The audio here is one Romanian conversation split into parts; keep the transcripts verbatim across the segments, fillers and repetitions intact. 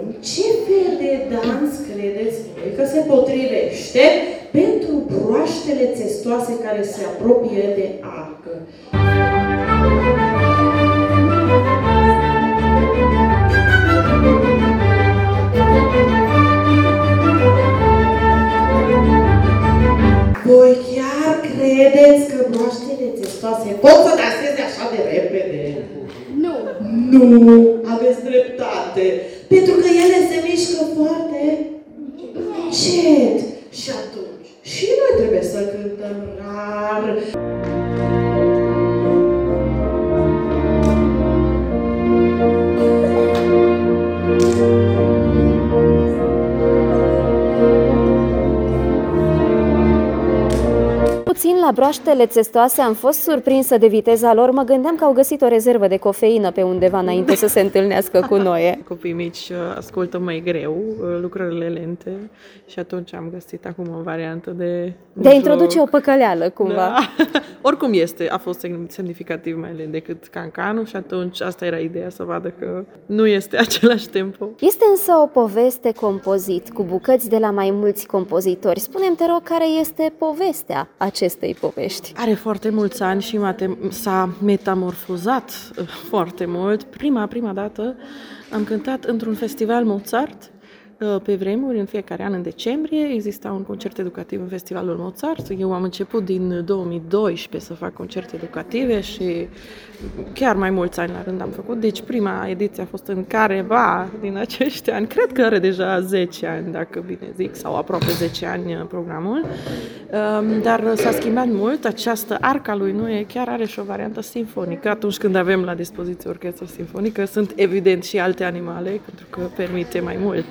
ce fel de dans credeți voi că se potrivește pentru broaștele țestoase care se apropie de arcă? Voi chiar credeți că broaștele țestoase pot să danseze așa de repede? Nu. Nu, aveți dreptate. Pentru că ele se mișcă foarte încet. Și atunci, și noi trebuie să cântăm rar. Puțin la broaștele țestoase am fost surprinsă de viteza lor. Mă gândeam că au găsit o rezervă de cofeină pe undeva înainte să se întâlnească cu noi. Copiii mici ascultă mai greu lucrările lente și atunci am găsit acum o variantă de... De a introduce o păcăleală, cumva. Da. Oricum este, a fost semnificativ mai lent decât cancanul și atunci asta era ideea, să vadă că nu este același tempo. Este însă o poveste compozit, cu bucăți de la mai mulți compozitori. Spune-mi, te rog, care este povestea acestei povești? Are foarte mulți ani și s-a metamorfozat foarte mult. Prima, prima dată am cântat într-un festival Mozart. Pe vremuri, în fiecare an, în decembrie, exista un concert educativ în Festivalul Mozart. Eu am început din două mii doisprezece să fac concerte educative și chiar mai mulți ani la rând am făcut. Deci prima ediție a fost în careva din acești ani. Cred că are deja zece ani, dacă bine zic, sau aproape zece ani programul. Dar s-a schimbat mult. Această arca lui Noe chiar are și o variantă simfonică. Atunci când avem la dispoziție orchestră simfonică, sunt evident și alte animale, pentru că permite mai mult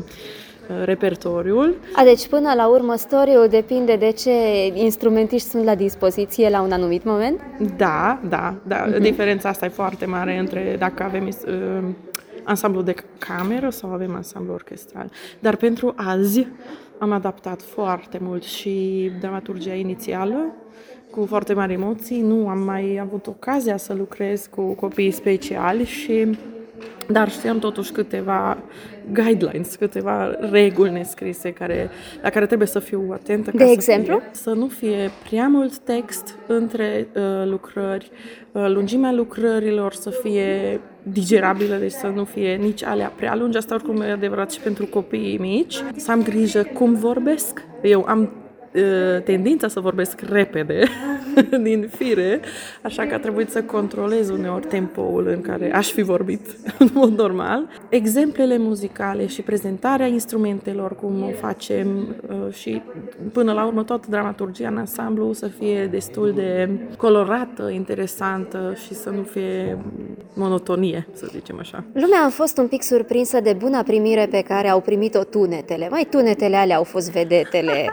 repertoriul. A, deci până la urmă storiul depinde de ce instrumentiști sunt la dispoziție la un anumit moment? Da, da, da. Uh-huh. Diferența asta e foarte mare între dacă avem uh, ansamblu de cameră sau avem ansamblu orchestral. Dar pentru azi am adaptat foarte mult și dramaturgia inițială, cu foarte mari emoții. Nu am mai avut ocazia să lucrez cu copii speciali și dar știam totuși câteva guidelines, câteva reguli nescrise care, la care trebuie să fiu atentă. De exemplu? Să, fie, să nu fie prea mult text între uh, lucrări, uh, lungimea lucrărilor să fie digerabilă, deci să nu fie nici alea prea lungi. Asta oricum e adevărat și pentru copiii mici. Să am grijă cum vorbesc. Eu am tendința să vorbesc repede din fire, așa că a trebuit să controlez uneori tempoul în care aș fi vorbit în mod normal. Exemplele muzicale și prezentarea instrumentelor, cum o facem și până la urmă toată dramaturgia în ansamblu să fie destul de colorată, interesantă și să nu fie monotonie, să zicem așa. Lumea a fost un pic surprinsă de buna primire pe care au primit-o tunetele. Mai tunetele alea au fost vedetele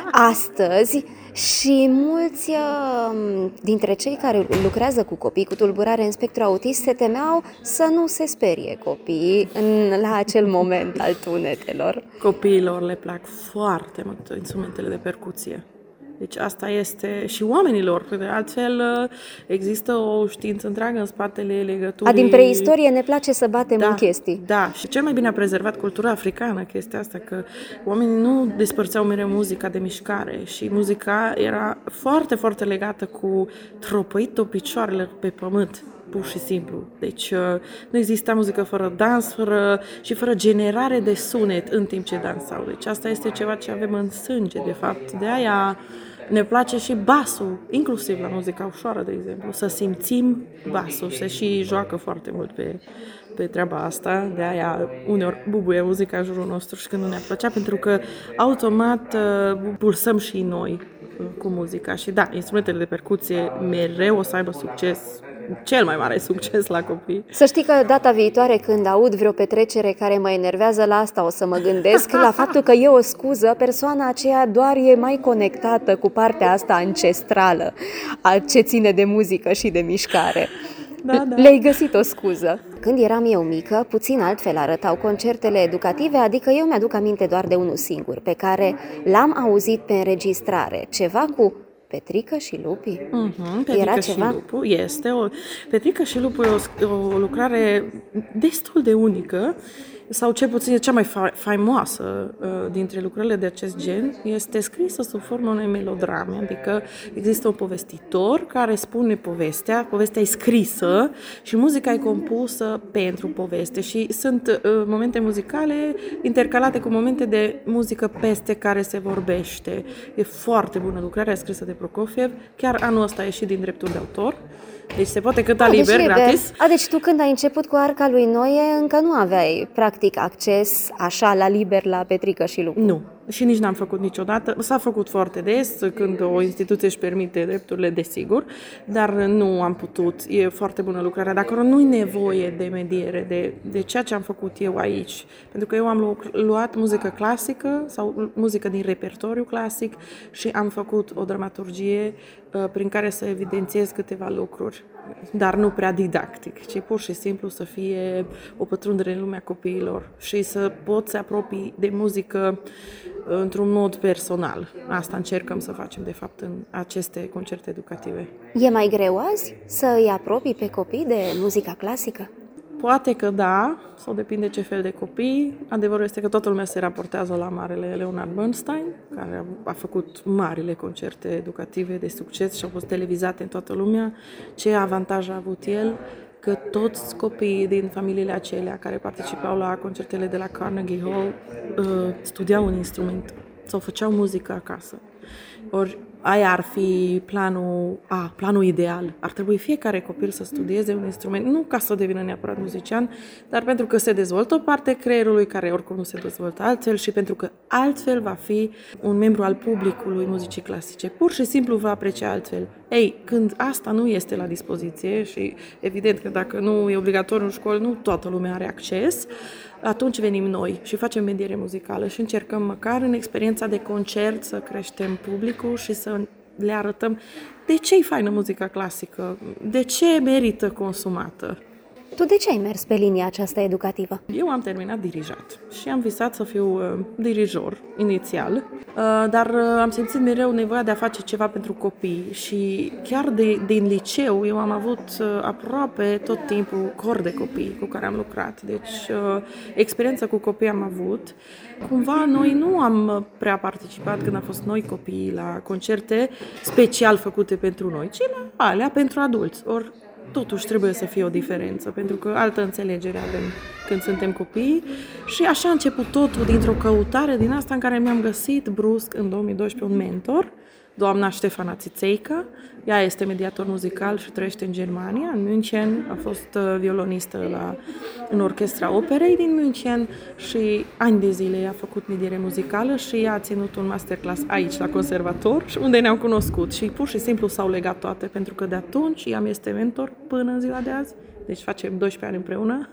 astăzi și mulți dintre cei care lucrează cu copii cu tulburare în spectru autist se temeau să nu se sperie copiii în, la acel moment al tunetelor. Copiilor le plac foarte mult instrumentele de percuție. Deci asta este și oamenilor, de altfel există o știință întreagă în spatele legăturii. A, din preistorie ne place să batem da, în chestii. Da, și cel mai bine a prezervat cultura africană chestia asta, că oamenii nu despărțeau mereu muzica de mișcare și muzica era foarte, foarte legată cu tropăit-o picioarele pe pământ. Pur și simplu. Deci nu exista muzică fără dans fără, și fără generare de sunet în timp ce dansau. Deci asta este ceva ce avem în sânge, de fapt. De aia ne place și basul, inclusiv la muzica ușoară, de exemplu, să simțim basul. Se și joacă foarte mult pe, pe treaba asta. De aia uneori bubuie muzica în jurul nostru și când nu ne-ar plăcea, pentru că automat pulsăm și noi cu muzica. Și da, instrumentele de percuție mereu o să aibă succes, cel mai mare succes la copii. Să știi că data viitoare când aud vreo petrecere care mă enervează, la asta o să mă gândesc, la faptul că e o scuză, persoana aceea doar e mai conectată cu partea asta ancestrală, a ce ține de muzică și de mișcare. Da, da. Le-ai găsit o scuză. Când eram eu mică, puțin altfel arătau concertele educative, adică eu mi-aduc aminte doar de unul singur, pe care l-am auzit pe înregistrare, ceva cu Petrică și Lupii? Uh-huh, Petrică Era și ceva? Lupu este o... Petrică și Lupu e o, o lucrare destul de unică sau cel puțin cea mai fa- faimoasă uh, dintre lucrările de acest gen, este scrisă sub formă unei melodrame, adică există un povestitor care spune povestea, povestea e scrisă și muzica e compusă pentru poveste și sunt uh, momente muzicale intercalate cu momente de muzică peste care se vorbește. E foarte bună lucrarea scrisă de Prokofiev, chiar anul ăsta a ieșit din drepturi de autor. Deci se poate cânta A, liber, deci liber, gratis. A, deci tu când ai început cu Arca lui Noe, încă nu aveai practic acces așa la liber la Petrică și lucru. Nu. Și nici n-am făcut niciodată. S-a făcut foarte des, când o instituție își permite drepturile, desigur, dar nu am putut. E foarte bună lucrarea. Dacă nu-i nevoie de mediere, de, de ceea ce am făcut eu aici, pentru că eu am luat muzică clasică sau muzică din repertoriu clasic și am făcut o dramaturgie uh, prin care să evidențiez câteva lucruri, dar nu prea didactic, ci pur și simplu să fie o pătrundere în lumea copiilor și să pot să apropii de muzică într-un mod personal. Asta încercăm să facem, de fapt, în aceste concerte educative. E mai greu azi să îi apropii pe copii de muzica clasică? Poate că da, sau depinde ce fel de copii. Adevărul este că toată lumea se raportează la marele Leonard Bernstein, care a făcut marile concerte educative de succes și au fost televizate în toată lumea. Ce avantaj a avut el? Că toți copiii din familiile acelea care participau la concertele de la Carnegie Hall uh, studiau un instrument sau făceau muzică acasă. Ori aia ar fi planul, a, planul ideal. Ar trebui fiecare copil să studieze un instrument, nu ca să devină neapărat muzician, dar pentru că se dezvoltă o parte creierului care oricum nu se dezvoltă altfel și pentru că altfel va fi un membru al publicului muzicii clasice. Pur și simplu va aprecia altfel. Ei, când asta nu este la dispoziție și evident că dacă nu e obligatoriu în școală, nu toată lumea are acces, atunci venim noi și facem mediere muzicală și încercăm măcar în experiența de concert să creștem publicul și să le arătăm de ce e faină muzica clasică, de ce merită consumată. Tu de ce ai mers pe linia aceasta educativă? Eu am terminat dirijat și am visat să fiu uh, dirijor inițial, uh, dar uh, am simțit mereu nevoia de a face ceva pentru copii și chiar de, din liceu eu am avut uh, aproape tot timpul cor de copii cu care am lucrat. Deci uh, experiența cu copii am avut. Cumva noi nu am prea participat când a fost noi copii la concerte special făcute pentru noi, ci la alea pentru adulți. Or, totuși trebuie să fie o diferență, pentru că altă înțelegere avem când suntem copii și așa a început totul dintr-o căutare din asta în care mi-am găsit brusc în două mii doisprezece un mentor, doamna Ștefana Țițeica. Ea este mediator muzical și trăiește în Germania, în München, a fost violonistă la, în orchestra operei din München și ani de zile a făcut mediere muzicală și ea a ținut un masterclass aici, la conservator, unde ne-am cunoscut și pur și simplu s-au legat toate, pentru că de atunci ea mi este mentor până în ziua de azi, deci facem doisprezece ani împreună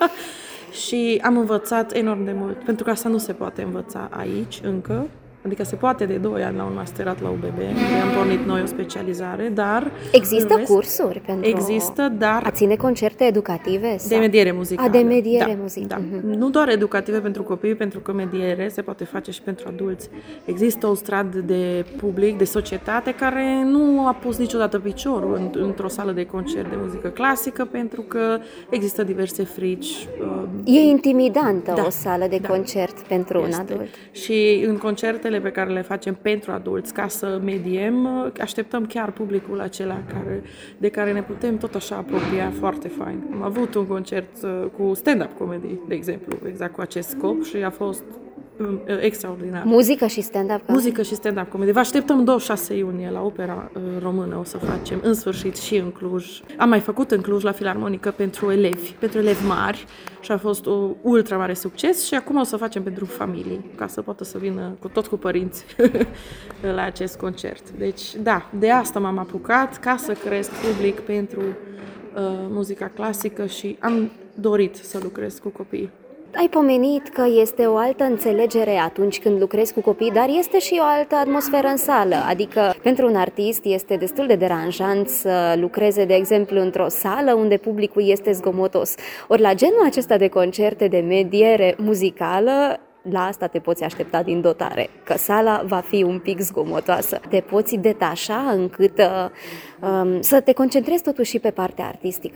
și am învățat enorm de mult, pentru că asta nu se poate învăța aici încă. Adică se poate de doi ani la un masterat la U B B, unde am pornit noi o specializare, dar... Există rest, cursuri pentru există, dar a ține concerte educative? Sau? De mediere muzicală. A, de mediere da, muzicală. Da. Uh-huh. Nu doar educative pentru copii, pentru că mediere se poate face și pentru adulți. Există un strat de public, de societate, care nu a pus niciodată piciorul în, într-o sală de concert de muzică clasică, pentru că există diverse frici. E intimidantă da, o sală de da, concert pentru este. un adult. Și în concertele pe care le facem pentru adulți, ca să mediem, așteptăm chiar publicul acela care, de care ne putem tot așa apropia foarte fain. Am avut un concert cu stand-up comedy, de exemplu, exact cu acest scop și a fost extraordinar. Muzică și stand-up comedy? Muzică și stand-up comedy. Vă așteptăm douăzeci și șase iunie la Opera Română, o să facem în sfârșit și în Cluj. Am mai făcut în Cluj la Filarmonică pentru elevi, pentru elevi mari și a fost un ultra mare succes și acum o să facem pentru familii, ca să poată să vină cu tot cu părinți la acest concert. Deci, da, de asta m-am apucat, ca să cresc public pentru uh, muzica clasică și am dorit să lucrez cu copii. Ai pomenit că este o altă înțelegere atunci când lucrezi cu copii, dar este și o altă atmosferă în sală. Adică, pentru un artist este destul de deranjant să lucreze, de exemplu, într-o sală unde publicul este zgomotos. Ori la genul acesta de concerte de mediere muzicală, la asta te poți aștepta din dotare, că sala va fi un pic zgomotoasă. Te poți detașa încât uh, um, să te concentrezi totuși și pe partea artistică.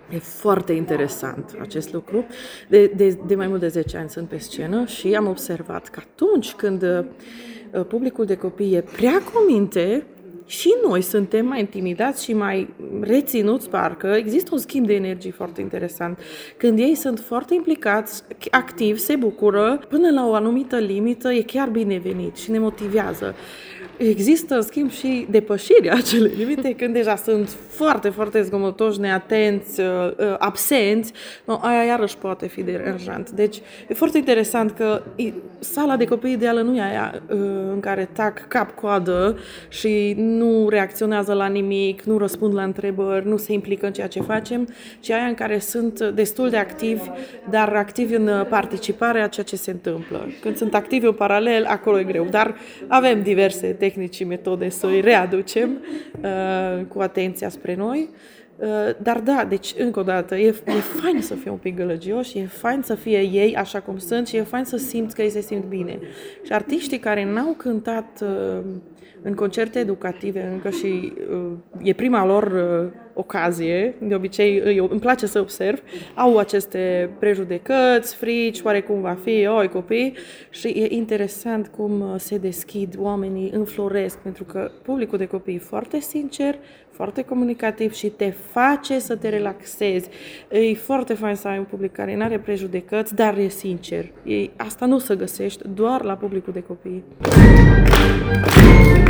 E foarte interesant acest lucru. De, de, de mai mult de zece ani sunt pe scenă și am observat că atunci când uh, publicul de copii e prea cuminte, și noi suntem mai intimidați și mai reținuți, parcă există un schimb de energii foarte interesant. Când ei sunt foarte implicați, activi, se bucură, până la o anumită limită e chiar binevenit și ne motivează. Există, în schimb, și depășirea acelei limite când deja sunt foarte, foarte zgomotoși, neatenți, absenți. No, aia iarăși poate fi deranjant. Deci e foarte interesant că sala de copii ideală nu e aia în care tac cap-coadă și nu reacționează la nimic, nu răspund la întrebări, nu se implică în ceea ce facem, ci aia în care sunt destul de activi, dar activi în participarea a ceea ce se întâmplă. Când sunt activi în paralel, acolo e greu, dar avem diverse tehnici și metode să îi readucem uh, cu atenția spre noi. Uh, dar da, deci încă o dată, e, e fain să fie un pic gălăgioși, e fain să fie ei așa cum sunt și e fain să simți că ei se simt bine. Și artiștii care n-au cântat uh, în concerte educative încă și uh, e prima lor uh, ocazie, de obicei eu, îmi place să observ, au aceste prejudecăți, frici, oarecum va fi, oi copii, și e interesant cum se deschid oamenii, înfloresc, pentru că publicul de copii e foarte sincer, foarte comunicativ și te face să te relaxezi. E foarte fain să ai un public care nu are prejudecăți, dar e sincer. E, asta nu se găsești doar la publicul de copii.